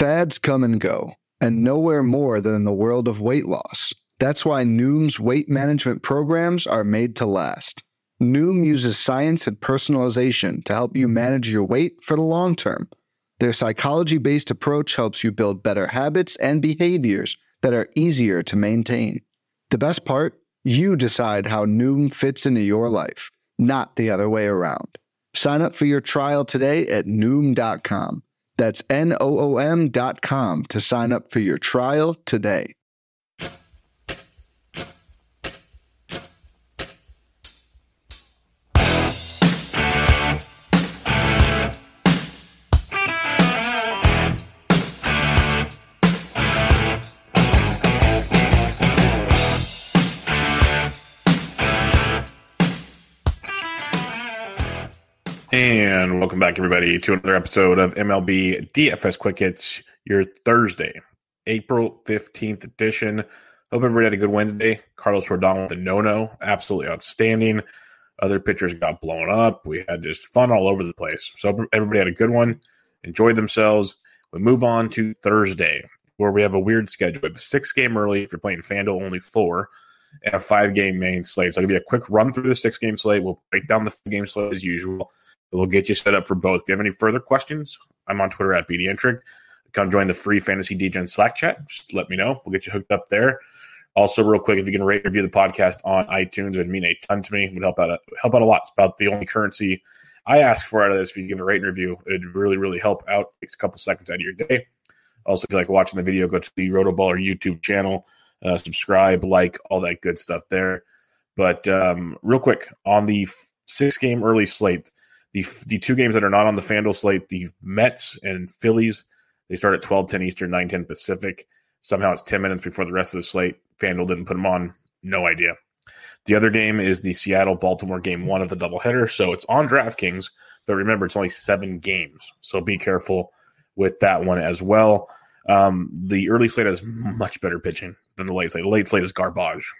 Fads come and go, and nowhere more than in the world of weight loss. That's why Noom's weight management programs are made to last. Noom uses science and personalization to help you manage your weight for the long term. Their psychology-based approach helps you build better habits and behaviors that are easier to maintain. The best part? You decide how Noom fits into your life, not the other way around. Sign up for your trial today at Noom.com. That's Noom.com to sign up for your trial today. And welcome back, everybody, to another episode of MLB DFS Quick Hits, your Thursday, April 15th edition. Hope everybody had a good Wednesday. Carlos Rodon with a no-no, absolutely outstanding. Other pitchers got blown up. We had just fun all over the place. So everybody had a good one, enjoyed themselves. We move on to Thursday, where we have a weird schedule. We have a 6-game early if you're playing FanDuel, only 4, and a 5-game main slate. So I'll give you a quick run through the 6-game slate. We'll break down the 5-game slate as usual. We'll get you set up for both. If you have any further questions, I'm on Twitter at BDentric. Come join the free Fantasy DGen Slack chat. Just let me know. We'll get you hooked up there. Also, real quick, if you can rate and review the podcast on iTunes, it would mean a ton to me. It would help out a lot. It's about the only currency I ask for out of this. If you give a rate and review, it would really, really help out. It takes a couple seconds out of your day. Also, if you like watching the video, go to the Rotoballer YouTube channel. Subscribe, like, all that good stuff there. But real quick, on the 6-game early slate, the 2 games that are not on the FanDuel slate, the Mets and Phillies, they start at 12:10 Eastern, 9:10 Pacific. Somehow it's 10 minutes before the rest of the slate. FanDuel didn't put them on. No idea. The other game is the Seattle-Baltimore Game 1 of the doubleheader. So it's on DraftKings, but remember, it's only 7 games. So be careful with that one as well. The early slate has much better pitching than the late slate. The late slate is garbage.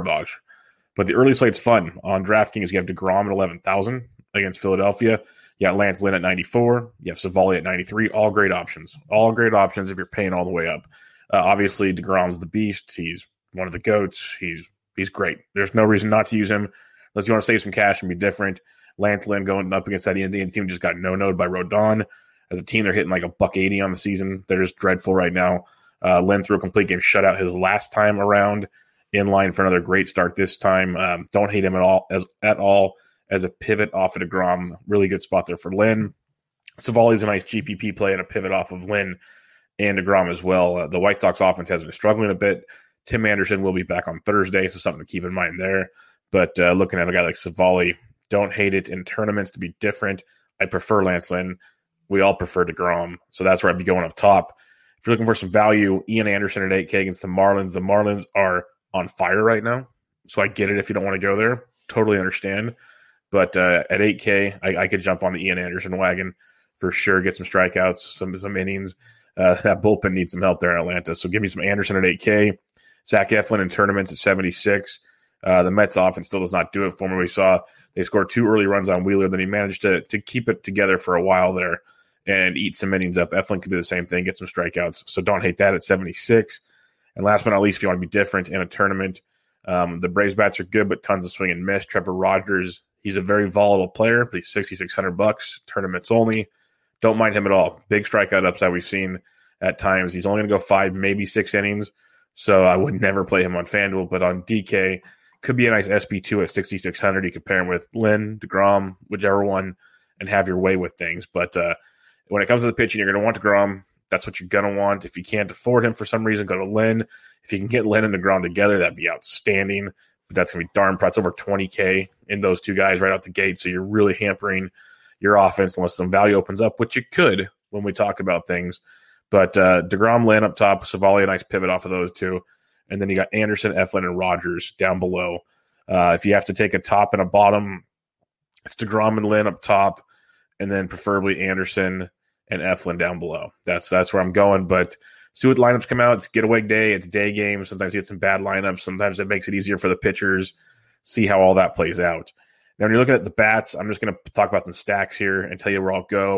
But the early slate's fun. On DraftKings, you have DeGrom at 11,000 against Philadelphia. You got Lance Lynn at 94. You have Savali at 93. All great options. All great options if you're paying all the way up. Obviously, DeGrom's the beast. He's one of the GOATs. He's great. There's no reason not to use him unless you want to save some cash and be different. Lance Lynn going up against that Indian team just got no-no'd by Rodon. As a team, they're hitting like $180 on the season. They're just dreadful right now. Lynn threw a complete game shutout his last time around, in line for another great start this time. Don't hate him at all as a pivot off of DeGrom. Really good spot there for Lynn. Savali's a nice GPP play and a pivot off of Lynn and DeGrom as well. The White Sox offense has been struggling a bit. Tim Anderson will be back on Thursday, so something to keep in mind there. But looking at a guy like Savali, don't hate it in tournaments to be different. I prefer Lance Lynn. We all prefer DeGrom, so that's where I'd be going up top. If you're looking for some value, Ian Anderson at 8K against the Marlins. The Marlins are on fire right now, so I get it if you don't want to go there. Totally understand. But at 8K, I could jump on the Ian Anderson wagon for sure, get some strikeouts, some innings. That bullpen needs some help there in Atlanta. So give me some Anderson at 8K. Zach Eflin in tournaments at 76. The Mets offense still does not do it for me. We saw they scored 2 early runs on Wheeler. Then he managed to keep it together for a while there and eat some innings up. Eflin could do the same thing, get some strikeouts. So don't hate that at 76. And last but not least, if you want to be different in a tournament, the Braves bats are good, but tons of swing and miss. Trevor Rogers, he's a very volatile player, but he's $6,600, tournaments only. Don't mind him at all. Big strikeout upside we've seen at times. He's only going to go 5, maybe 6 innings, so I would never play him on FanDuel. But on DK, could be a nice SP2 at $6,600. You could pair him with Lynn, DeGrom, whichever one, and have your way with things. But when it comes to the pitching, you're going to want DeGrom. That's what you're going to want. If you can't afford him for some reason, go to Lynn. If you can get Lynn and DeGrom together, that'd be outstanding. But that's going to be darn proud. It's over 20K in those 2 guys right out the gate, so you're really hampering your offense unless some value opens up, which you could when we talk about things. But DeGrom, Lynn up top, Savali, a nice pivot off of those 2. And then you got Anderson, Eflin, and Rogers down below. If you have to take a top and a bottom, it's DeGrom and Lynn up top, and then preferably Anderson and Eflin down below. That's where I'm going. But see what lineups come out. It's getaway day. It's day game. Sometimes you get some bad lineups. Sometimes it makes it easier for the pitchers. See how all that plays out. Now, when you're looking at the bats, I'm just going to talk about some stacks here and tell you where I'll go.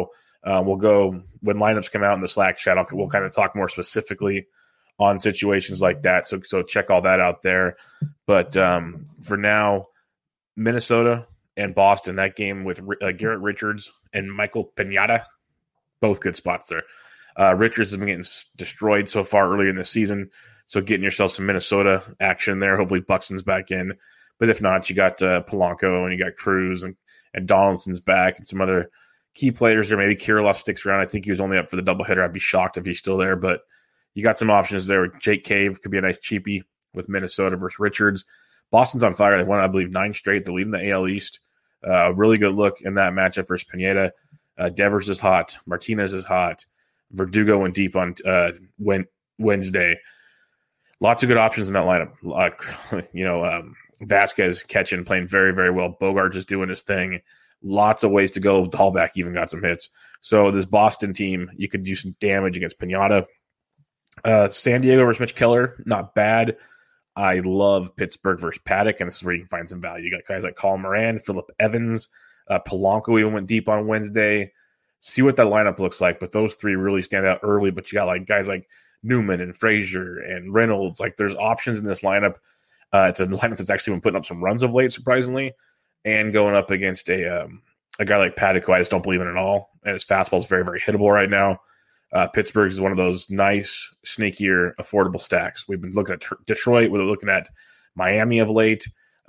We'll go when lineups come out in the Slack chat. We'll kind of talk more specifically on situations like that. So check all that out there. But for now, Minnesota and Boston, that game with Garrett Richards and Michael Pineda, both good spots there. Richards has been getting destroyed so far early in the season, so getting yourself some Minnesota action there. Hopefully Buxton's back in. But if not, you got Polanco and you got Cruz and Donaldson's back and some other key players there. Maybe Kirilloff sticks around. I think he was only up for the doubleheader. I'd be shocked if he's still there. But you got some options there. Jake Cave could be a nice cheapie with Minnesota versus Richards. Boston's on fire. They've won, I believe, 9 straight. They're leading the AL East. Really good look in that matchup versus Pineda. Devers is hot. Martinez is hot. Verdugo went deep on Wednesday. Lots of good options in that lineup. Vasquez catching, playing very, very well. Bogart just doing his thing. Lots of ways to go. Dahlback even got some hits. So this Boston team, you could do some damage against Pineda. San Diego versus Mitch Keller, not bad. I love Pittsburgh versus Paddock, and this is where you can find some value. You got guys like Colin Moran, Phillip Evans, Polanco even went deep on Wednesday. See what that lineup looks like, but those three really stand out early. But you got like guys like Newman and Frazier and Reynolds. Like there's options in this lineup. It's a lineup that's actually been putting up some runs of late, surprisingly, and going up against a guy like Paddock, who I just don't believe in at all. And his fastball is very, very hittable right now. Pittsburgh is one of those nice, sneakier, affordable stacks. We've been looking at Detroit. We're looking at Miami of late.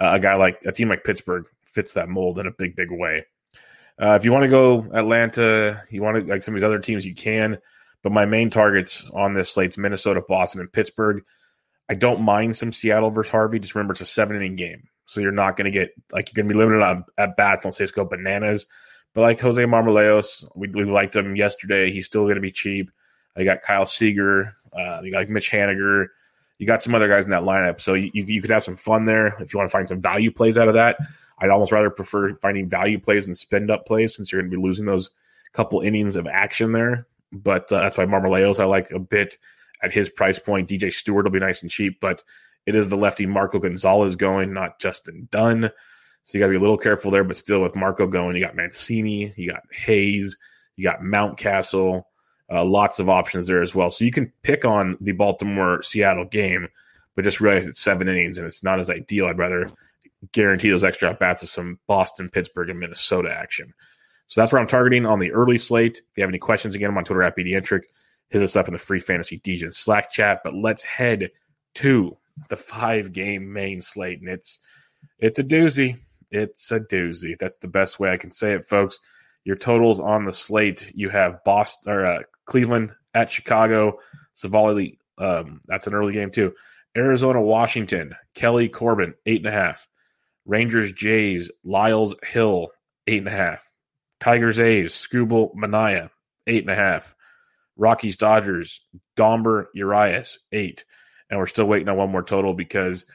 A team like Pittsburgh fits that mold in a big, big way. If you want to go Atlanta, you want to like some of these other teams, you can. But my main targets on this slate's Minnesota, Boston, and Pittsburgh. I don't mind some Seattle versus Harvey. Just remember, it's a 7-inning game. So you're not going to get, like, you're going to be limited on at bats. Don't say it's go bananas. But like Jose Marmoleos, we liked him yesterday. He's still going to be cheap. You got Kyle Seager. You got like Mitch Haniger. You got some other guys in that lineup. So you could have some fun there if you want to find some value plays out of that. I'd almost rather prefer finding value plays than spend-up plays since you're going to be losing those couple innings of action there. But that's why Marmoleos I like a bit at his price point. DJ Stewart will be nice and cheap, but it is the lefty Marco Gonzalez going, not Justin Dunn. So you got to be a little careful there, but still with Marco going, you got Mancini, you got Hayes, you got Mountcastle, lots of options there as well. So you can pick on the Baltimore-Seattle game, but just realize it's 7 innings and it's not as ideal. I'd rather guarantee those extra at-bats of some Boston, Pittsburgh, and Minnesota action. So that's where I'm targeting on the early slate. If you have any questions, again, I'm on Twitter at BDentric. Hit us up in the free fantasy DJ Slack chat. But let's head to the 5-game main slate, and it's a doozy. It's a doozy. That's the best way I can say it, folks. Your totals on the slate: you have Cleveland at Chicago. Savali, that's an early game too. Arizona, Washington. Kelly, Corbin, 8.5. Rangers, Jays. Lyles, Hill, 8.5. Tigers, A's. Skubal, Manaea, 8.5. Rockies, Dodgers. Gomber, Urias, 8. And we're still waiting on one more total because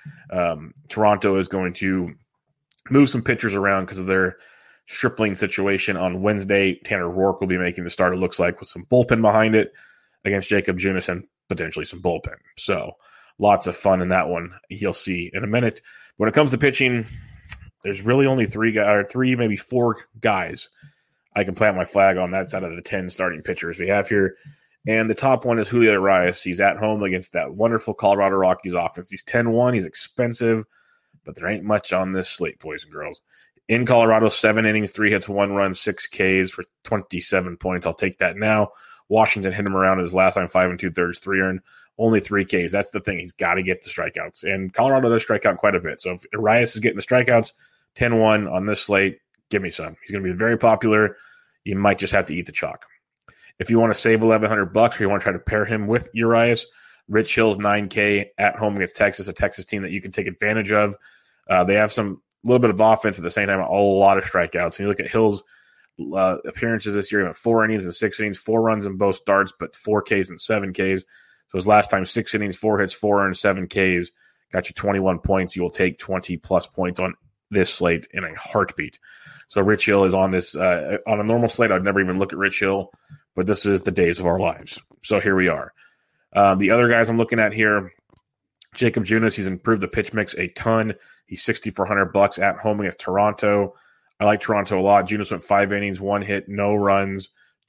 Toronto is going to move some pitchers around because of their Stripling situation on Wednesday. Tanner Rourke will be making the start, it looks like, with some bullpen behind it against Jacob Junis and potentially some bullpen. So lots of fun in that one. You'll see in a minute. When it comes to pitching, there's really only three, maybe 4 guys I can plant my flag on that side of the 10 starting pitchers we have here. And the top one is Julio Urias. He's at home against that wonderful Colorado Rockies offense. He's 10-1. He's expensive, but there ain't much on this slate, boys and girls. In Colorado, 7 innings, 3 hits, 1 run, 6 Ks for 27 points. I'll take that now. Washington hit him around his last time, 5 2/3, 3 earned, only 3 Ks. That's the thing. He's got to get the strikeouts. And Colorado does strike out quite a bit. So if Urias is getting the strikeouts, 10-1 on this slate, give me some. He's going to be very popular. You might just have to eat the chalk. If you want to save $1,100 or you want to try to pair him with Urias, Rich Hill's 9K at home against Texas, a Texas team that you can take advantage of. They have some little bit of offense, but at the same time, a lot of strikeouts. And you look at Hill's appearances this year, he went 4 innings and 6 innings, 4 runs in both starts, but 4 Ks and 7 Ks. So his last time, 6 innings, 4 hits, 4 earned, 7 Ks, got you 21 points. You will take 20-plus points on this slate in a heartbeat. So Rich Hill is on this. On a normal slate, I'd never even look at Rich Hill, but this is the days of our lives. So here we are. The other guys I'm looking at here, Jacob Junis, he's improved the pitch mix a ton. He's $6,400 at home against Toronto. I like Toronto a lot. Junis went 5 innings, 1 hit, no runs,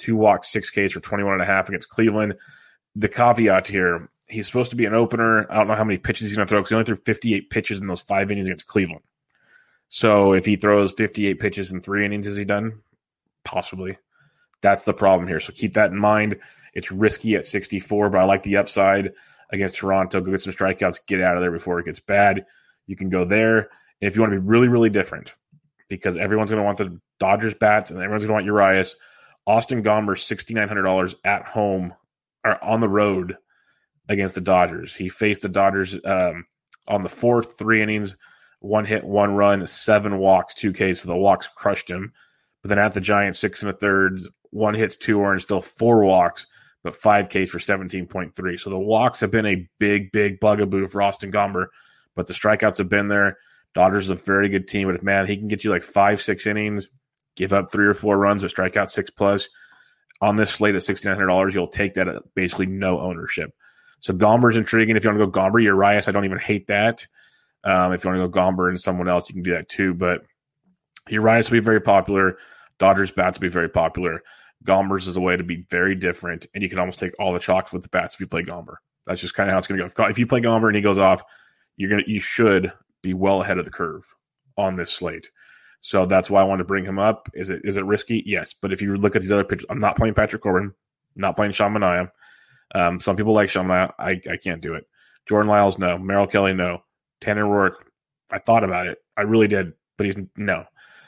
2 walks, 6 Ks for 21.5 against Cleveland. The caveat here, he's supposed to be an opener. I don't know how many pitches he's going to throw because he only threw 58 pitches in those 5 innings against Cleveland. So if he throws 58 pitches in 3 innings, is he done? Possibly. That's the problem here. So keep that in mind. It's risky at 64, but I like the upside against Toronto. Go get some strikeouts, get out of there before it gets bad. You can go there. And if you want to be really, really different, because everyone's going to want the Dodgers bats and everyone's going to want Urias, Austin Gomber, $6,900 at home or on the road against the Dodgers. He faced the Dodgers on the 4th, 3 innings, 1 hit, 1 run, 7 walks, 2 Ks. So the walks crushed him. But then at the Giants, 6 1/3, 1 hits, 2 earned, still 4 walks, but 5 Ks for 17.3. So the walks have been a big, big bugaboo for Austin Gomber, but the strikeouts have been there. Dodgers is a very good team, but if, man, he can get you like 5, 6 innings, give up 3 or 4 runs, but strike out 6+. On this slate at $6,900, you'll take that at basically no ownership. So Gomber's intriguing. If you want to go Gomber, Urias, I don't even hate that. If you want to go Gomber and someone else, you can do that too. But Urias will be very popular. Dodgers bats will be very popular. Gomber's is a way to be very different, and you can almost take all the chalks with the bats if you play Gomber. That's just kind of how it's going to go. If you play Gomber and he goes off, you should be well ahead of the curve on this slate. So that's why I wanted to bring him up. Is it risky? Yes. But if you look at these other pitchers, I'm not playing Patrick Corbin, not playing Sean Manaea. Some people like Sean Manaea. I can't do it. Jordan Lyles, no. Merrill Kelly, no. Tanner Roark, I thought about it. I really did, but he's no.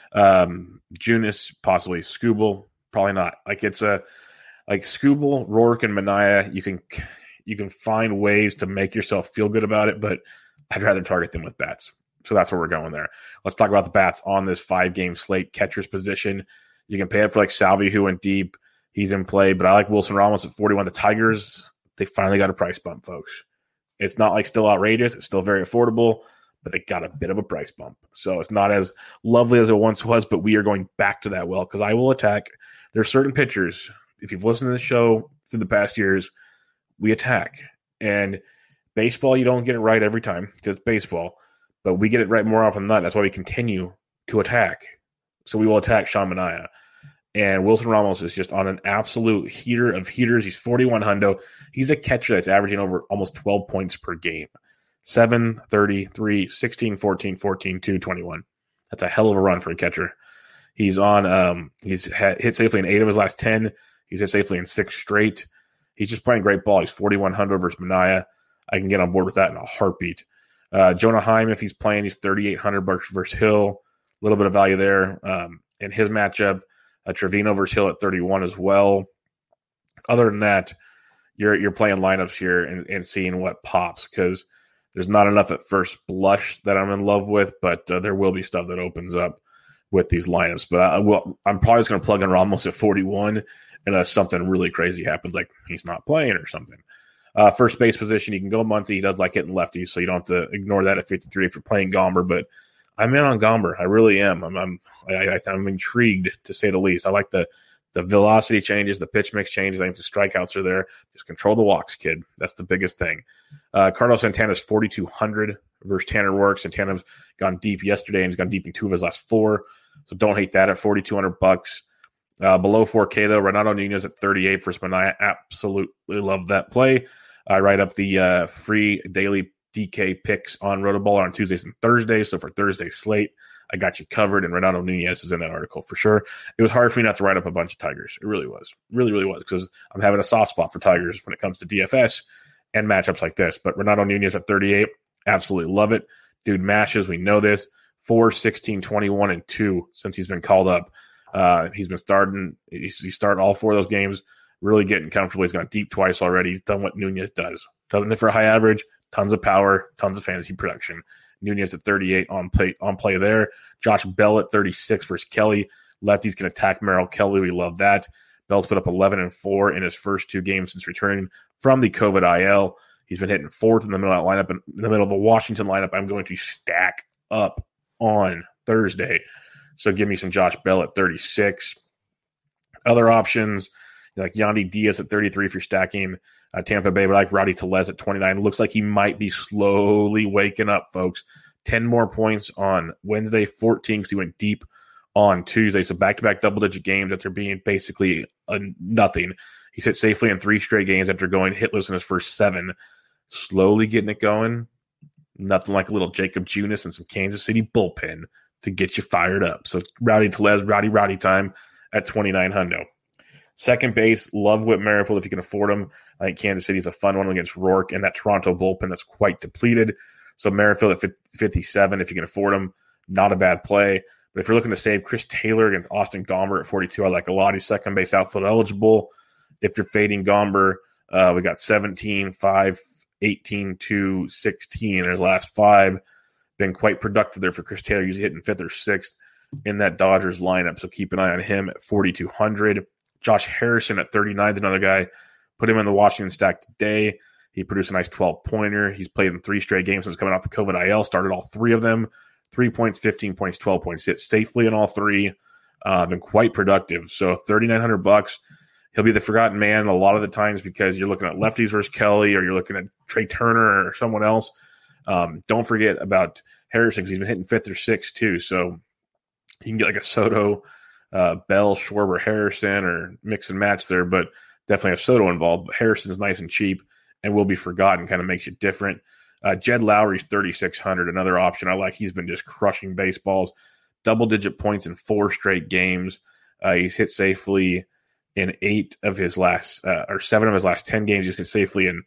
Junis, possibly. Skubal, probably not. Like Skubal, Roark, and Manaea, you can find ways to make yourself feel good about it, but I'd rather target them with bats. So that's where we're going there. Let's talk about the bats on this 5-game slate. Catcher's position. You can pay up for like Salvi, who went deep. He's in play, but I like Wilson Ramos at 41. The Tigers, they finally got a price bump, folks. It's not like still outrageous. It's still very affordable, but they got a bit of a price bump. So it's not as lovely as it once was, but we are going back to that well because I will attack. There's certain pitchers. If you've listened to the show through the past years, we attack. And baseball, you don't get it right every time because it's baseball, but we get it right more often than not. That's why we continue to attack. So we will attack Sean Manaea. And Wilson Ramos is just on an absolute heater of heaters. He's 41 hundo. He's a catcher that's averaging over almost 12 points per game. 7, 33, 16, 14, 14, 2, 21. That's a hell of a run for a catcher. He's on. He's hit safely in 8 of his last 10. He's hit safely in 6 straight. He's just playing great ball. He's 41 hundo versus Manaea. I can get on board with that in a heartbeat. Jonah Heim, if he's playing, he's 3,800 versus Hill. A little bit of value there. In his matchup, Trevino versus Hill at 31 as well. Other than that, you're playing lineups here and seeing what pops because there's not enough at first blush that I'm in love with, but there will be stuff that opens up with these lineups. But I'm probably just going to plug in Ramos at 41 unless something really crazy happens, like he's not playing or something. First base position, you can go Muncy. He does like hitting lefties, so you don't have to ignore that at 53 if you're playing Gomber. But I'm in on Gomber. I really am. I'm intrigued, to say the least. I like the velocity changes, the pitch mix changes. I think the strikeouts are there. Just control the walks, kid. That's the biggest thing. Carlos Santana's 4,200 versus Tanner Roark. Santana's gone deep yesterday and he's gone deep in 2 of his last 4. So don't hate that at $4,200. Below 4K, though, Renato Nunez at 38 versus Manaea. Absolutely love that play. I write up the free daily DK picks on Rotoballer on Tuesdays and Thursdays. So for Thursday's slate, I got you covered, and Renato Nunez is in that article for sure. It was hard for me not to write up a bunch of Tigers. It really was. Really, really was, because I'm having a soft spot for Tigers when it comes to DFS and matchups like this. But Renato Nunez at 38, absolutely love it. Dude mashes, we know this. 4, 16, 21, and 2 since he's been called up. He's been starting. He started all 4 of those games, really getting comfortable. He's gone deep twice already. He's done what Nunez does. Doesn't it for a high average, tons of power, tons of fantasy production. Nunez at 38 on play there. Josh Bell at 36 versus Kelly. Lefties can attack Merrill Kelly. We love that. Bell's put up 11-4 in his first 2 games since returning from the COVID IL. He's been hitting 4th in the middle of that lineup. In the middle of the Washington lineup, I'm going to stack up on Thursday. So give me some Josh Bell at 36. Other options, like Yandy Diaz at 33 if you're stacking Tampa Bay, but I like Rowdy Tellez at 29. Looks like he might be slowly waking up, folks. 10 more points on Wednesday, 14 because he went deep on Tuesday. So back-to-back double-digit games after being basically nothing. He's hit safely in 3 straight games after going hitless in his first 7. Slowly getting it going. Nothing like a little Jacob Junis and some Kansas City bullpen to get you fired up. So Rowdy Tellez, rowdy time at 29 hundo. Second base, love Whit Merrifield if you can afford him. I think Kansas City is a fun one against Rourke and that Toronto bullpen that's quite depleted. So Merrifield at 57 if you can afford him, not a bad play. But if you're looking to save Chris Taylor against Austin Gomber at 42, I like a lot. He's second base outfield eligible. If you're fading Gomber, we got 17, 5, 18, 2, 16 in his last 5. Been quite productive there for Chris Taylor, usually hitting 5th or 6th in that Dodgers lineup. So keep an eye on him at 4,200. Josh Harrison at 39 is another guy. Put him in the Washington stack today. He produced a nice 12-pointer. He's played in 3 straight games since coming off the COVID IL, started all 3 of them. 3 points, 15 points, 12 points. Hit safely in all 3. Been quite productive. So $3,900. He'll be the forgotten man a lot of the times because you're looking at lefties versus Kelly or you're looking at Trey Turner or someone else. Don't forget about Harrison because he's been hitting 5th or 6th too. So you can get like a Soto, Bell, Schwarber, Harrison or mix and match there, but definitely have Soto involved. But Harrison's nice and cheap and will be forgotten, kind of makes you different. Jed Lowry's 3,600, another option I like. He's been just crushing baseballs, double-digit points in 4 straight games. He's hit safely in 7 of his last 10 games. He's hit safely in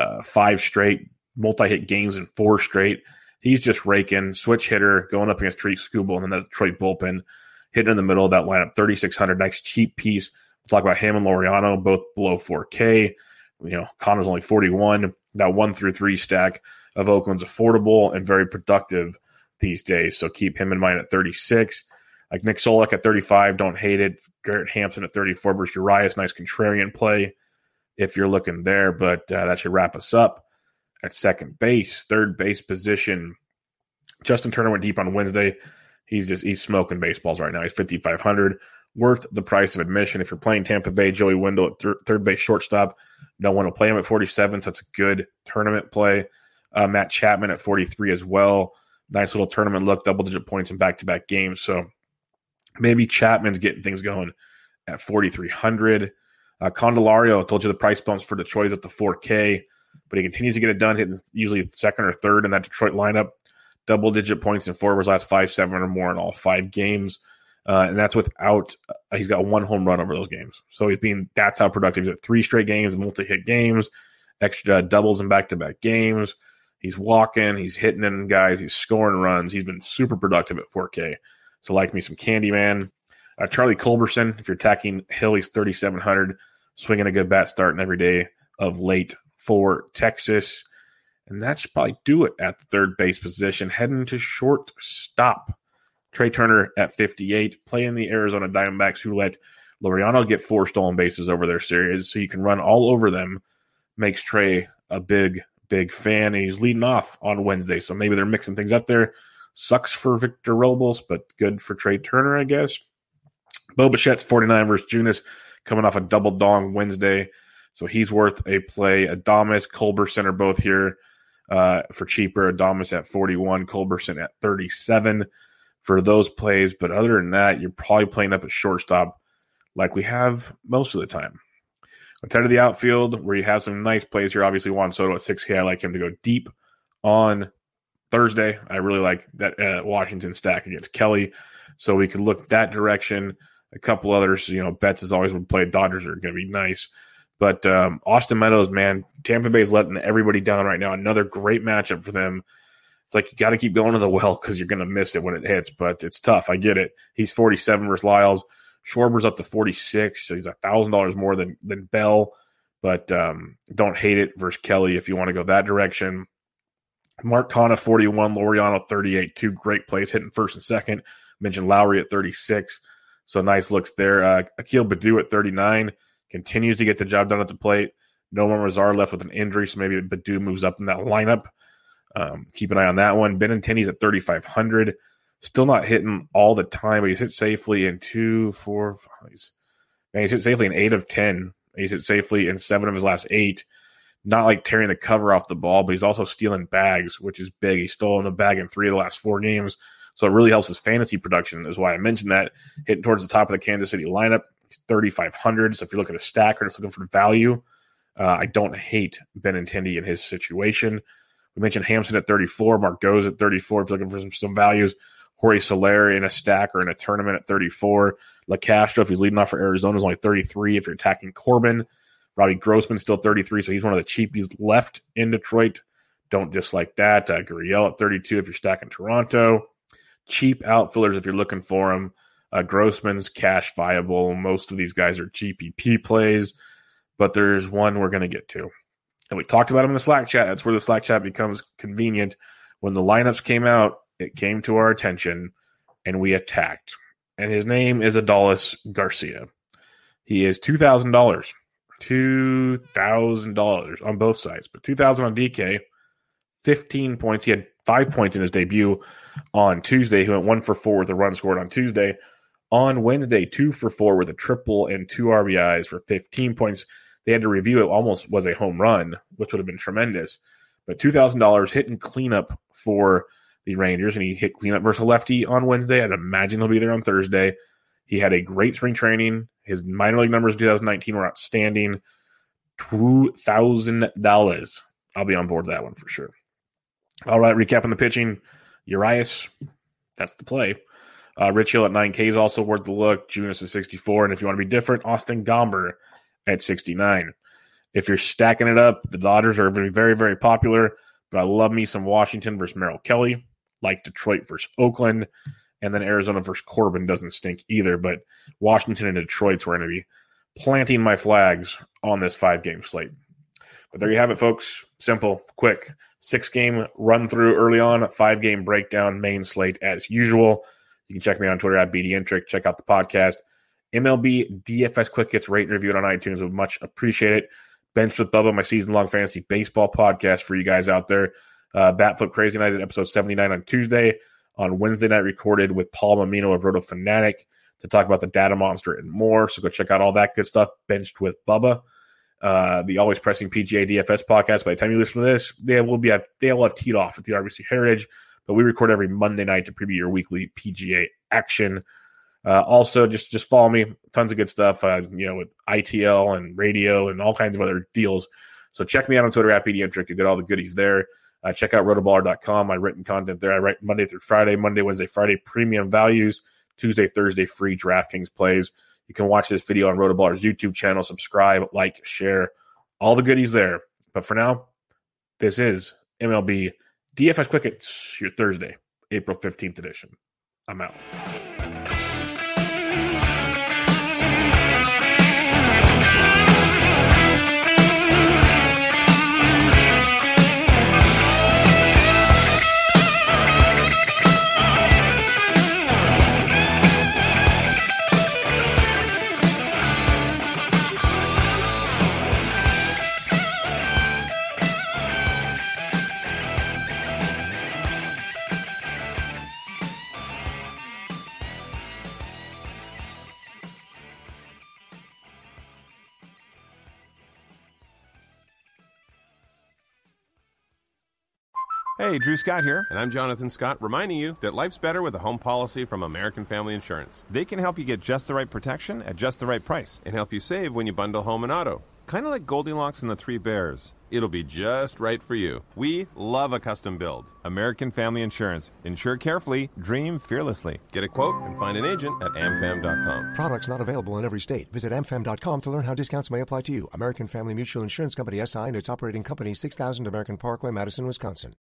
5 straight, multi-hit games in 4 straight. He's just raking, switch hitter, going up against Trey Skubal and then the Detroit bullpen, hitting in the middle of that lineup, 3,600, nice cheap piece. We'll talk about him and Laureano, both below 4K. Connor's only 41. That 1 through 3 stack of Oakland's affordable and very productive these days. So keep him in mind at 36. Like Nick Solak at 35, don't hate it. Garrett Hampson at 34 versus Urias, nice contrarian play if you're looking there. But that should wrap us up at second base. Third base position, Justin Turner went deep on Wednesday. He's smoking baseballs right now. He's 5,500, worth the price of admission. If you're playing Tampa Bay, Joey Wendell at third base shortstop, no one will play him at 47, so that's a good tournament play. Matt Chapman at 43 as well. Nice little tournament look, double-digit points in back-to-back games. So maybe Chapman's getting things going at 4,300. Candelario, I told you the price bumps for Detroit at the 4K, but he continues to get it done, hitting usually 2nd or 3rd in that Detroit lineup. Double-digit points in 4 of his last 5, 7 or more in all 5 games. And that's without he's got 1 home run over those games. So that's how productive he's at. 3 straight games, multi-hit games, extra doubles in back-to-back games. He's walking, he's hitting in guys, he's scoring runs. He's been super productive at 4K. So like me some Candyman. Charlie Culberson, if you're attacking Hill, he's 3,700. Swinging a good bat starting every day of late for Texas. And that should probably do it at the third base position. Heading to shortstop. Trey Turner at 58, playing the Arizona Diamondbacks, who let Laureano get 4 stolen bases over their series, so you can run all over them. Makes Trey a big fan, and he's leading off on Wednesday, so maybe they're mixing things up there. Sucks for Victor Robles, but good for Trey Turner, I guess. Bo Bichette's 49 versus Junis, coming off a double dong Wednesday, so he's worth a play. Adames, Culberson are both here for cheaper. Adames at 41, Culberson at 37 for those plays. But other than that, you're probably playing up at shortstop like we have most of the time. Instead of the outfield, where you have some nice plays here, obviously Juan Soto at 6K. I like him to go deep on Thursday. I really like that Washington stack against Kelly. So we could look that direction. A couple others, Betts is always would play. Dodgers are going to be nice. But Austin Meadows, man, Tampa Bay's letting everybody down right now. Another great matchup for them. It's like you got to keep going to the well because you're going to miss it when it hits, but it's tough. I get it. He's 47 versus Lyles. Schwarber's up to 46, so he's $1,000 more than Bell, but don't hate it versus Kelly if you want to go that direction. Mark Canha, 41, Laureano, 38, 2 great plays hitting first and second. Mentioned Lowry at 36, so nice looks there. Akil Baddoo at 39 continues to get the job done at the plate. Nomar Mazar left with an injury, so maybe Baddoo moves up in that lineup. Keep an eye on that one. Benintendi's at 3,500. Still not hitting all the time, but he's hit safely in 2, 4, 5. He's hit safely in 8 of 10. He's hit safely in 7 of his last 8. Not like tearing the cover off the ball, but he's also stealing bags, which is big. He's stolen a bag in 3 of the last 4 games. So it really helps his fantasy production, is why I mentioned that. Hitting towards the top of the Kansas City lineup, he's 3,500. So if you're looking at a stack or just looking for value, I don't hate Benintendi in his situation. We mentioned Hampson at 34, Mark Goes at 34 if you're looking for some values. Jorge Soler in a stack or in a tournament at 34. LaCastro, if he's leading off for Arizona, is only 33 if you're attacking Corbin. Robbie Grossman's still 33, so he's one of the cheapies left in Detroit. Don't dislike that. Gurriel at 32 if you're stacking Toronto. Cheap outfielders if you're looking for them. Grossman's cash viable. Most of these guys are GPP plays, but there's one we're going to get to. And we talked about him in the Slack chat. That's where the Slack chat becomes convenient. When the lineups came out, it came to our attention, and we attacked. And his name is Adolis Garcia. He is $2,000. $2,000 on both sides. But $2,000 on DK, 15 points. He had 5 points in his debut on Tuesday. He went 1 for 4 with a run scored on Tuesday. On Wednesday, 2 for 4 with a triple and 2 RBIs for 15 points. They had to review it. Almost was a home run, which would have been tremendous. But $2,000 hitting cleanup for the Rangers, and he hit cleanup versus a lefty on Wednesday. I'd imagine he'll be there on Thursday. He had a great spring training. His minor league numbers in 2019 were outstanding. $2,000. I'll be on board with that one for sure. All right, recapping the pitching. Urias, that's the play. Rich Hill at 9K is also worth the look. Junis at 64. And if you want to be different, Austin Gomber at 69. If you're stacking it up, the Dodgers are very, very, very popular. But I love me some Washington versus Merrill Kelly, like Detroit versus Oakland, and then Arizona versus Corbin doesn't stink either. But Washington and Detroit's where I'm going to be planting my flags on this 5-game slate. But there you have it, folks. Simple, quick, 6-game run through early on, 5-game breakdown, main slate as usual. You can check me out on Twitter at BDentric. Check out the podcast. MLB DFS Quick Hits, rate and review it on iTunes. Would much appreciate it. Benched with Bubba, my season-long fantasy baseball podcast for you guys out there. Batflip Crazy Night at episode 79 on Tuesday. On Wednesday night, recorded with Paul Mamino of Roto Fanatic to talk about the data monster and more. So go check out all that good stuff. Benched with Bubba. The Always Pressing PGA DFS podcast. By the time you listen to this, they will have teed off with the RBC Heritage. But we record every Monday night to preview your weekly PGA action. Also, just follow me. Tons of good stuff, with ITL and radio and all kinds of other deals. So check me out on Twitter at BDentric. You get all the goodies there. Check out rotoballer.com. My written content there. I write Monday through Friday, Monday, Wednesday, Friday, premium values, Tuesday, Thursday, free DraftKings plays. You can watch this video on Rotoballer's YouTube channel. Subscribe, like, share, all the goodies there. But for now, this is MLB DFS Quick Hits, your Thursday, April 15th edition. I'm out. Hey, Drew Scott here, and I'm Jonathan Scott, reminding you that life's better with a home policy from American Family Insurance. They can help you get just the right protection at just the right price and help you save when you bundle home and auto. Kind of like Goldilocks and the Three Bears. It'll be just right for you. We love a custom build. American Family Insurance. Insure carefully, dream fearlessly. Get a quote and find an agent at amfam.com. Products not available in every state. Visit amfam.com to learn how discounts may apply to you. American Family Mutual Insurance Company, SI, and its operating company, 6000 American Parkway, Madison, Wisconsin.